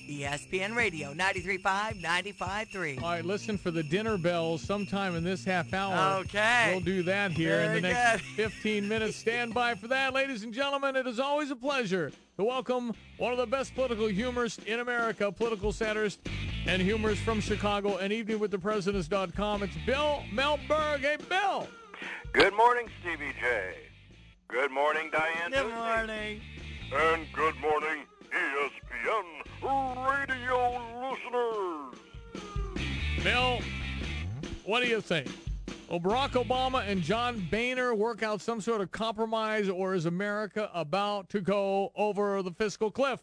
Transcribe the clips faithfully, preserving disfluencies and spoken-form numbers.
E S P N Radio, ninety-three point five, ninety-five point three. All right, listen for the dinner bells sometime in this half hour. Okay. We'll do that here Very in the next good. fifteen minutes. Stand by for that. Ladies and gentlemen, it is always a pleasure to welcome one of the best political humorists in America, political satirist and humorist from Chicago, and Evening with the Presidents dot com. It's Bill Melberg. Hey, Bill. Good morning, Stevie J. Good morning, Diane. Good Tuesday. morning. And good morning, E S P N radio listeners. Bill, what do you think? Will Barack Obama and John Boehner work out some sort of compromise, or is America about to go over the fiscal cliff?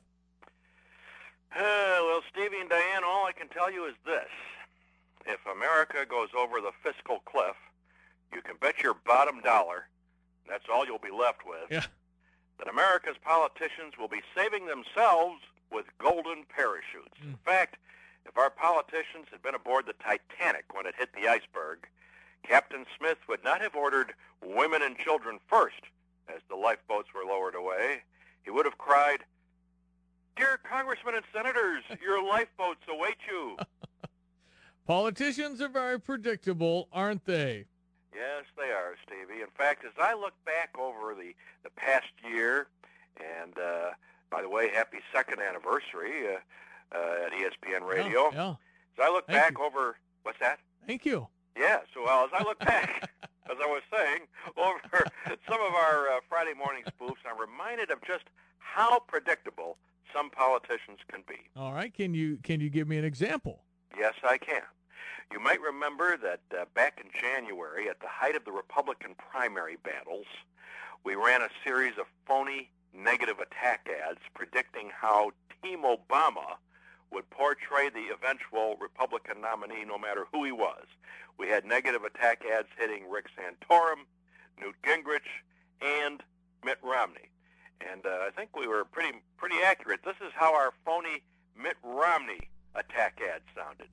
Uh, well, Stevie and Diane, all I can tell you is this. If America goes over the fiscal cliff, you can bet your bottom dollar, that's all you'll be left with, Yeah. that America's politicians will be saving themselves with golden parachutes. Mm. In fact, if our politicians had been aboard the Titanic when it hit the iceberg, Captain Smith would not have ordered women and children first as the lifeboats were lowered away. He would have cried, "Dear congressmen and senators, your lifeboats await you." Politicians are very predictable, aren't they? Yes, they are, Stevie. In fact, as I look back over the, the past year, and uh, by the way, happy second anniversary uh, uh, at E S P N Radio. Yeah. yeah. As I look Thank back you. over, what's that? Thank you. Yeah, so well, as I look back, as I was saying, over some of our uh, Friday morning spoofs, I'm reminded of just how predictable some politicians can be. All right. Can you can you give me an example? Yes, I can. You might remember that uh, back in January, at the height of the Republican primary battles, we ran a series of phony negative attack ads predicting how Team Obama would portray the eventual Republican nominee no matter who he was. We had negative attack ads hitting Rick Santorum, Newt Gingrich, and Mitt Romney. And uh, I think we were pretty pretty accurate. This is how our phony Mitt Romney attack ad sounded.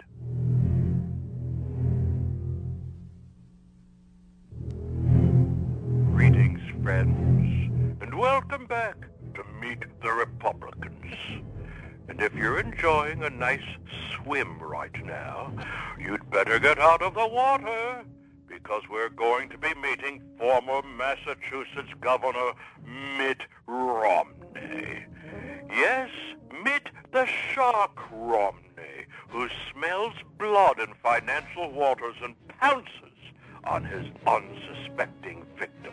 Greetings, friends, and welcome back to Meet the Republicans. And if you're enjoying a nice swim right now, you'd better get out of the water, because we're going to be meeting former Massachusetts Governor Mitt Romney. Yes, Mitt the Shark Romney, who smells blood in financial waters and pounces on his unsuspecting victims.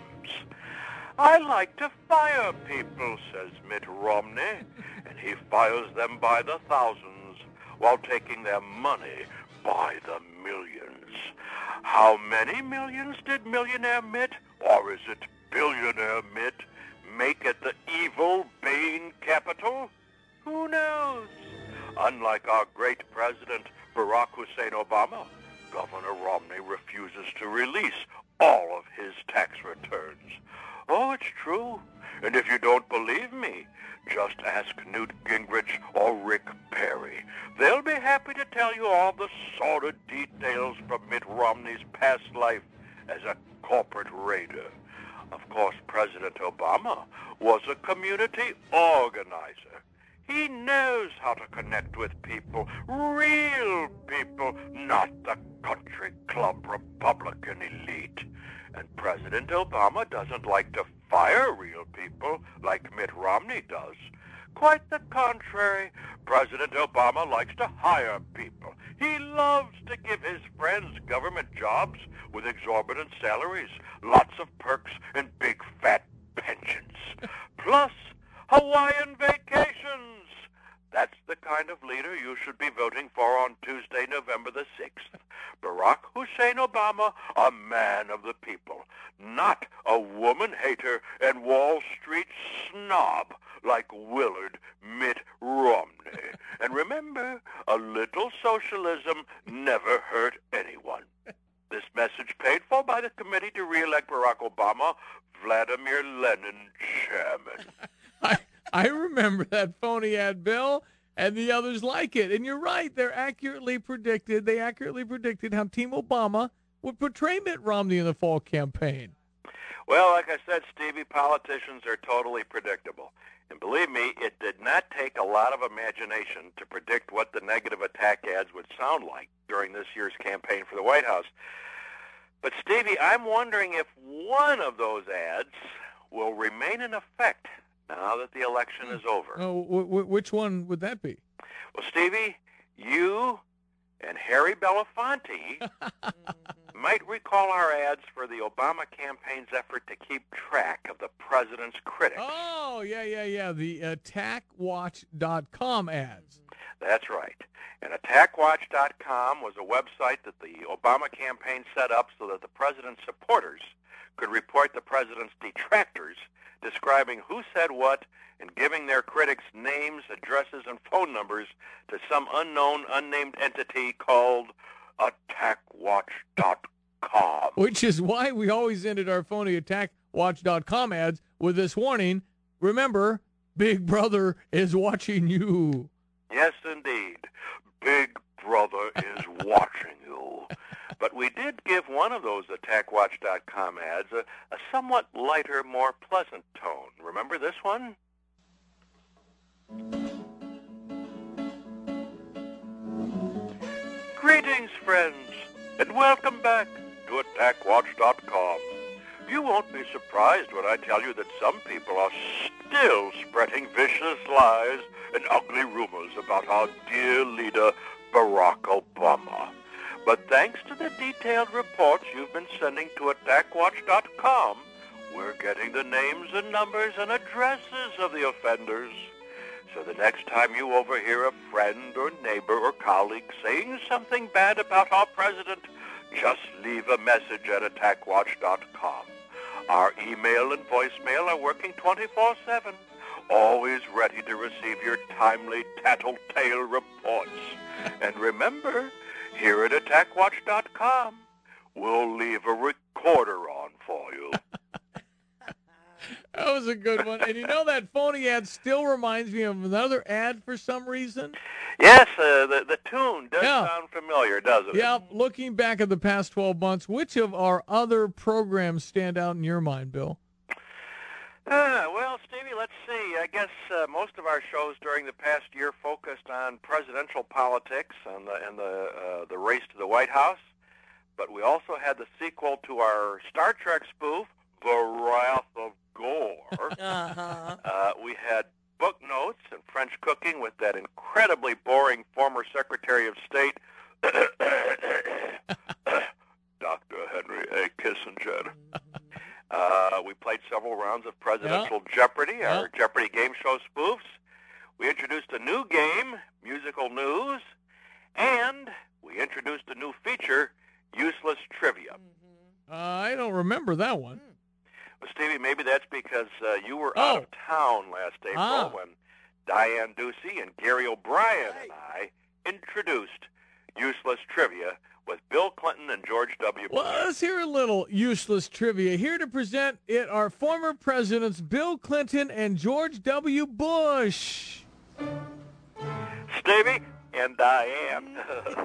I like to fire people, says Mitt Romney, and he fires them by the thousands while taking their money by the millions. How many millions did millionaire Mitt, or is it billionaire Mitt, make at the evil Bain Capital? Who knows? Unlike our great president, Barack Hussein Obama, Governor Romney refuses to release all of his tax returns. Oh, it's true. And if you don't believe me, just ask Newt Gingrich or Rick Perry. They'll be happy to tell you all the sordid details from Mitt Romney's past life as a corporate raider. Of course, President Obama was a community organizer. He knows how to connect with people, real people, not the country club Republican elite. And President Obama doesn't like to fire real people like Mitt Romney does. Quite the contrary, President Obama likes to hire people. He loves to give his friends government jobs with exorbitant salaries, lots of perks, and big fat pensions. Plus, Hawaiian vacations. That's the kind of leader you should be voting for on Tuesday, November the sixth. Barack Hussein Obama, a man of the people, not a woman hater and Wall Street snob like Willard Mitt Romney. And remember, a little socialism never hurt anyone. This message paid for by the Committee to Re-elect Barack Obama, Vladimir Lenin, Chairman. I I remember that phony ad, Bill, and the others like it. And you're right. They're accurately predicted. They accurately predicted how Team Obama would portray Mitt Romney in the fall campaign. Well, like I said, Stevie, politicians are totally predictable. And believe me, it did not take a lot of imagination to predict what the negative attack ads would sound like during this year's campaign for the White House. But, Stevie, I'm wondering if one of those ads will remain in effect now that the election is over. Oh, w- w- which one would that be? Well, Stevie, you and Harry Belafonte might recall our ads for the Obama campaign's effort to keep track of the president's critics. Oh, yeah, yeah, yeah, the attack watch dot com ads. That's right. And attack watch dot com was a website that the Obama campaign set up so that the president's supporters could report the president's detractors, describing who said what and giving their critics names, addresses, and phone numbers to some unknown, unnamed entity called attack watch dot com. Which is why we always ended our phony attack watch dot com ads with this warning. Remember, Big Brother is watching you. Yes, indeed. Big Brother is watching you. But we did give one of those attack watch dot com ads a, a somewhat lighter, more pleasant tone. Remember this one? Greetings, friends, and welcome back to attack watch dot com. You won't be surprised when I tell you that some people are still spreading vicious lies and ugly rumors about our dear leader, Barack Obama. But thanks to the detailed reports you've been sending to attack watch dot com, we're getting the names and numbers and addresses of the offenders. So the next time you overhear a friend or neighbor or colleague saying something bad about our president, just leave a message at attack watch dot com. Our email and voicemail are working twenty-four seven, always ready to receive your timely tattletale reports. And remember, here at attack watch dot com, we'll leave a recorder on for you. That was a good one. And you know that phony ad still reminds me of another ad for some reason? Yes, uh, the, the tune does Yeah. sound familiar, doesn't it? Yeah, looking back at the past twelve months, which of our other programs stand out in your mind, Bill? Uh, well, Stevie, let's see. I guess uh, most of our shows during the past year focused on presidential politics and the, and the, uh, the race to the White House. But we also had the sequel to our Star Trek spoof, The Wrath of Gore. Uh-huh. Uh, we had book notes and French cooking with that incredibly boring former Secretary of State, Doctor Henry A. Kissinger. Uh, we played several rounds of Presidential Yeah. Jeopardy, our Yeah. Jeopardy game show spoofs. We introduced a new game, Musical News, and we introduced a new feature, Useless Trivia. Uh, I don't remember that one. Well, Stevie, maybe that's because uh, you were Oh. out of town last April Ah. when Diane Ducey and Gary O'Brien and I introduced Useless Trivia with Bill Clinton and George W. Bush. Well, let's hear a little useless trivia. Here to present it are former presidents Bill Clinton and George W. Bush. Stevie and Diane.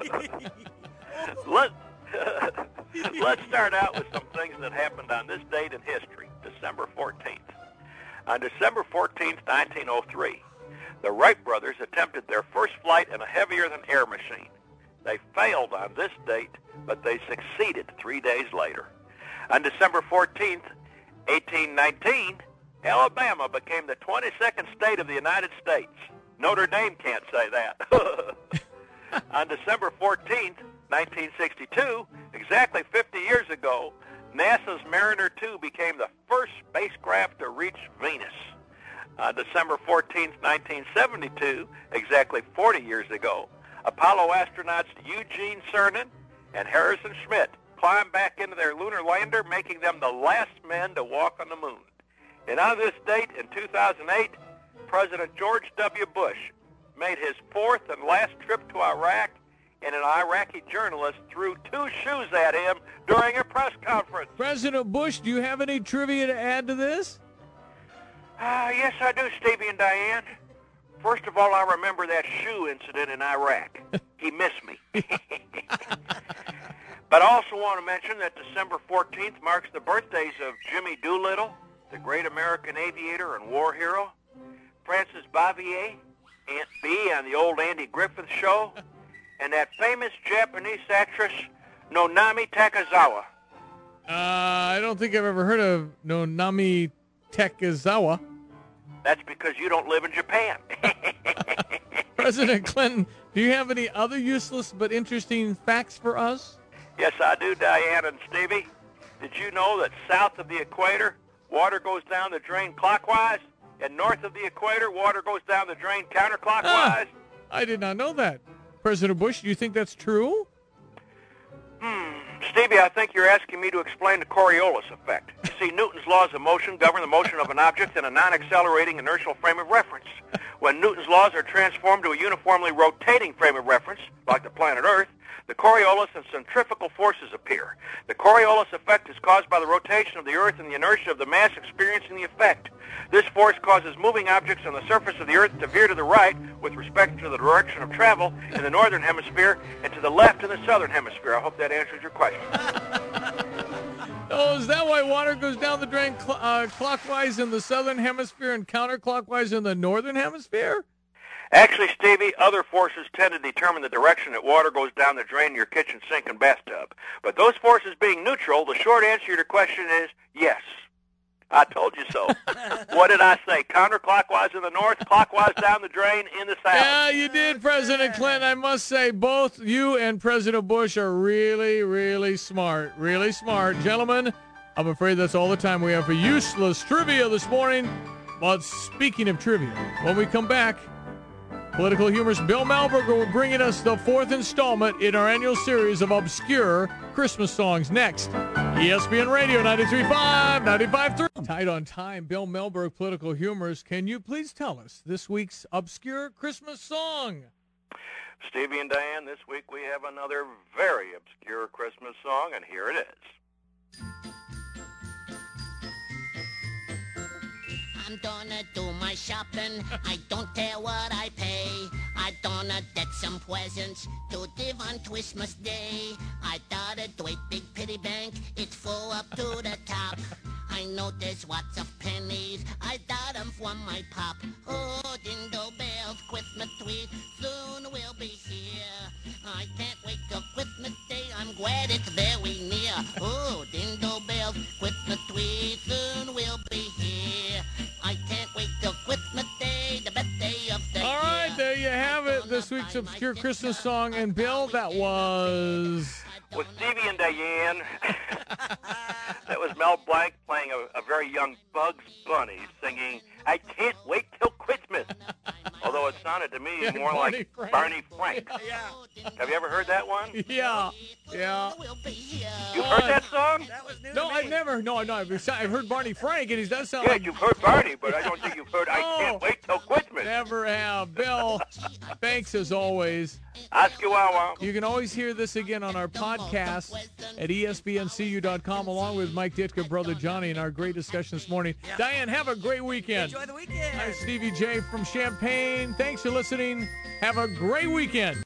Let, let's start out with some things that happened on this date in history, December fourteenth. On December fourteenth, nineteen oh three, the Wright brothers attempted their first flight in a heavier-than-air machine. They failed on this date, but they succeeded three days later. On December fourteenth, eighteen nineteen, Alabama became the twenty-second state of the United States. Notre Dame can't say that. On December fourteenth, nineteen sixty-two, exactly fifty years ago, NASA's Mariner two became the first spacecraft to reach Venus. On December fourteenth, nineteen seventy-two, exactly forty years ago, Apollo astronauts Eugene Cernan and Harrison Schmitt climbed back into their lunar lander, making them the last men to walk on the moon. And on this date, in two thousand eight, President George W. Bush made his fourth and last trip to Iraq, and an Iraqi journalist threw two shoes at him during a press conference. President Bush, do you have any trivia to add to this? Uh, yes, I do, Stevie and Diane. First of all, I remember that shoe incident in Iraq. He missed me. But I also want to mention that December fourteenth marks the birthdays of Jimmy Doolittle, the great American aviator and war hero, Frances Bavier, Aunt B on the old Andy Griffith Show, and that famous Japanese actress Nonami Takazawa. Uh, I don't think I've ever heard of Nonami Takazawa. That's because you don't live in Japan. President Clinton, do you have any other useless but interesting facts for us? Yes, I do, Diane and Stevie. Did you know that south of the equator, water goes down the drain clockwise, and north of the equator, water goes down the drain counterclockwise? Ah, I did not know that. President Bush, do you think that's true? Hmm. Stevie, I think you're asking me to explain the Coriolis effect. You see, Newton's laws of motion govern the motion of an object in a non-accelerating inertial frame of reference. When Newton's laws are transformed to a uniformly rotating frame of reference, like the planet Earth, the Coriolis and centrifugal forces appear. The Coriolis effect is caused by the rotation of the Earth and the inertia of the mass experiencing the effect. This force causes moving objects on the surface of the Earth to veer to the right with respect to the direction of travel in the northern hemisphere and to the left in the southern hemisphere. I hope that answers your question. Oh, is that why water goes down the drain cl- uh, clockwise in the southern hemisphere and counterclockwise in the northern hemisphere? Actually, Stevie, other forces tend to determine the direction that water goes down the drain in your kitchen sink and bathtub. But those forces being neutral, the short answer to your question is yes. I told you so. What did I say? Counterclockwise in the north, clockwise down the drain in the south. Yeah, you did, President Clinton. I must say, both you and President Bush are really, really smart. Really smart. Gentlemen, I'm afraid that's all the time we have for useless trivia this morning. But speaking of trivia, when we come back, political humorist Bill Malberger will bring us the fourth installment in our annual series of obscure Christmas songs. Next, E S P N Radio ninety-three point five, ninety-five point three. Tight on time, Bill Melberg, political humorist. Can you please tell us this week's obscure Christmas song? Stevie and Diane, this week we have another very obscure Christmas song, and here it is. I'm gonna do my shopping. I don't care what I pay. I gonna get some presents to give on Christmas Day. I got a great big piggy bank. It's full up to the top. I know there's lots of pennies. I got them from my pop. Oh, jingle bells, Christmas tree soon will be here. I can't wait till Christmas Day. I'm glad it's very near. Oh, jingle bells, Christmas tree soon will be here. I can't wait till Christmas Day, the best day of the All year. right, there you have it. This week's obscure Christmas song. And Bill, that was... With Stevie and Diane, that was Mel Blanc playing a, a very young Bugs Bunny singing, I Can't Wait Till Christmas. Although it sounded to me Yeah, more Barney like Frank. Barney Frank. Yeah. Have you ever heard that one? Yeah, yeah. You've heard that song? That was new No, to me. I've never. No, no. I've I've heard Barney Frank, and he does sound Yeah, like... you've heard Barney, but I don't think you've heard I Can't Oh. Wait Till Christmas. Never have. Bill, thanks as always. Ask you wow. You can always hear this again on our podcast at E S P N C U dot com, along with Mike Ditka, Brother Johnny, and our great discussion this morning. Yeah. Diane, have a great weekend. Enjoy the weekend. I'm Stevie J from Champaign. Thanks for listening. Have a great weekend.